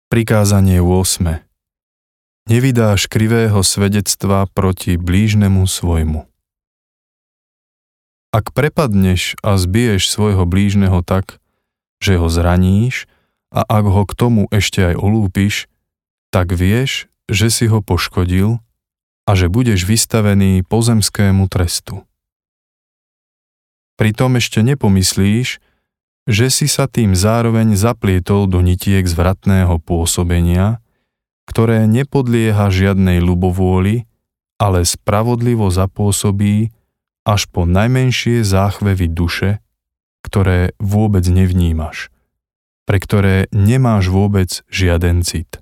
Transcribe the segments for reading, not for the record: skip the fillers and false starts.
Prikázanie 8. Nevydáš krivého svedectva proti blížnemu svojmu. Ak prepadneš a zbiješ svojho blížneho tak, že ho zraníš, a ak ho k tomu ešte aj olúpiš, tak vieš, že si ho poškodil a že budeš vystavený pozemskému trestu. Pritom ešte nepomyslíš, že si sa tým zároveň zaplietol do nitiek zvratného pôsobenia, ktoré nepodlieha žiadnej ľubovôli, ale spravodlivo zapôsobí až po najmenšie záchvevy duše, ktoré vôbec nevnímaš, pre ktoré nemáš vôbec žiaden cit.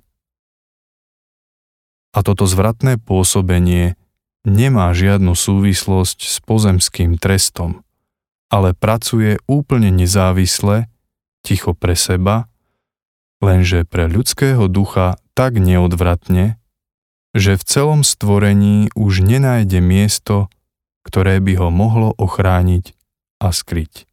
A toto zvratné pôsobenie nemá žiadnu súvislosť s pozemským trestom, ale pracuje úplne nezávisle, ticho pre seba, lenže pre ľudského ducha tak neodvratne, že v celom stvorení už nenájde miesto, ktoré by ho mohlo ochrániť a skryť.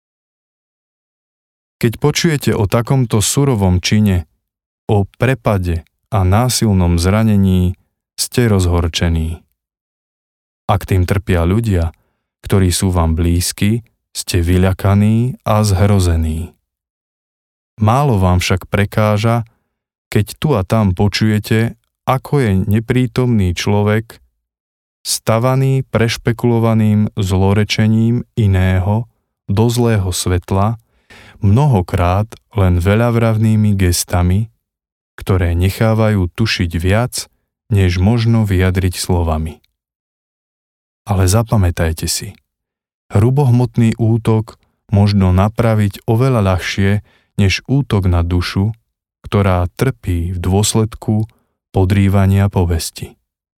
Keď počujete o takomto surovom čine, o prepade a násilnom zranení, ste rozhorčení. Ak tým trpia ľudia, ktorí sú vám blízki, ste vyľakaní a zhrození. Málo vám však prekáža, keď tu a tam počujete, ako je neprítomný človek stavaný prešpekulovaným zlorečením iného do zlého svetla, mnohokrát len veľavravnými gestami, ktoré nechávajú tušiť viac, než možno vyjadriť slovami. Ale zapamätajte si, hrubohmotný útok možno napraviť oveľa ľahšie, než útok na dušu, ktorá trpí v dôsledku podrývania povesti.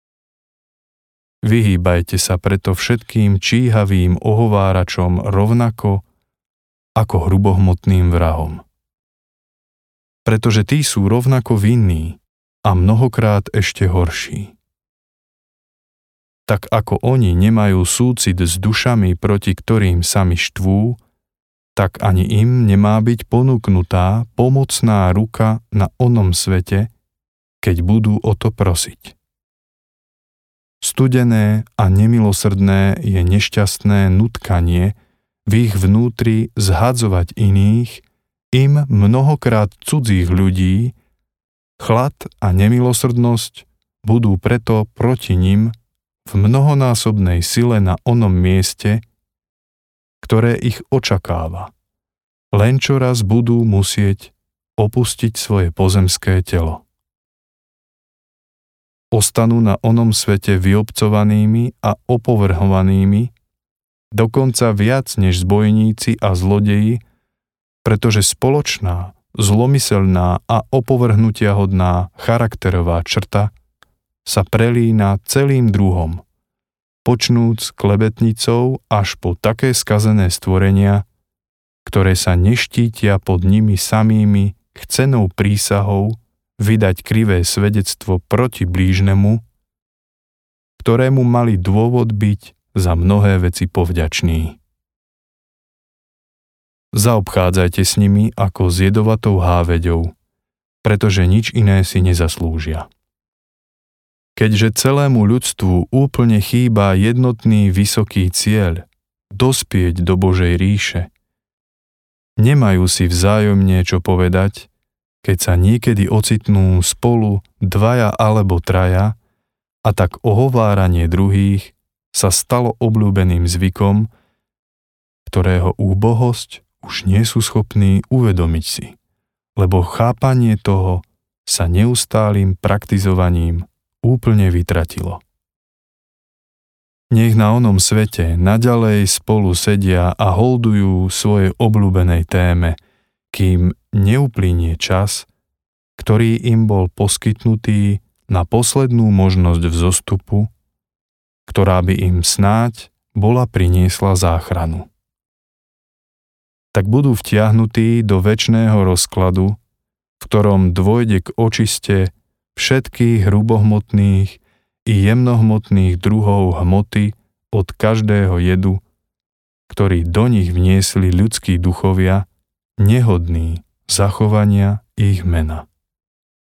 Vyhýbajte sa preto všetkým číhavým ohováračom rovnako ako hrubohmotným vrahom. Pretože tí sú rovnako vinní a mnohokrát ešte horší. Tak ako oni nemajú súcit s dušami, proti ktorým sami štvú, tak ani im nemá byť ponúknutá pomocná ruka na onom svete, keď budú o to prosiť. Studené a nemilosrdné je nešťastné nutkanie v ich vnútri zhadzovať iných, im mnohokrát cudzích ľudí, chlad a nemilosrdnosť budú preto proti nim v mnohonásobnej sile na onom mieste, ktoré ich očakáva, len čoraz budú musieť opustiť svoje pozemské telo. Ostanú na onom svete vyobcovanými a opovrhovanými, dokonca viac než zbojníci a zlodeji, pretože spoločná, zlomyselná a opovrhnutiahodná charakterová črta sa prelína celým druhom, počnúc klebetnicou až po také skazené stvorenia, ktoré sa neštítia pod nimi samými chcenou prísahou vydať krivé svedectvo proti blížnemu, ktorému mali dôvod byť za mnohé veci povďační. Zaobchádzajte s nimi ako s jedovatou háveďou, pretože nič iné si nezaslúžia. Keďže celému ľudstvu úplne chýba jednotný vysoký cieľ, dospieť do Božej ríše, nemajú si vzájomne čo povedať, keď sa niekedy ocitnú spolu dvaja alebo traja, a tak ohováranie druhých sa stalo obľúbeným zvykom, ktorého úbohosť už nie sú schopní uvedomiť si, lebo chápanie toho sa neustálým praktizovaním úplne vytratilo. Nech na onom svete naďalej spolu sedia a holdujú svojej obľúbenej téme, kým neuplynie čas, ktorý im bol poskytnutý na poslednú možnosť vzostupu, ktorá by im snáď bola priniesla záchranu. Tak budú vtiahnutí do večného rozkladu, v ktorom dôjde k očiste všetkých hrubohmotných i jemnohmotných druhov hmoty od každého jedu, ktorý do nich vniesli ľudskí duchovia, nehodní zachovania ich mena.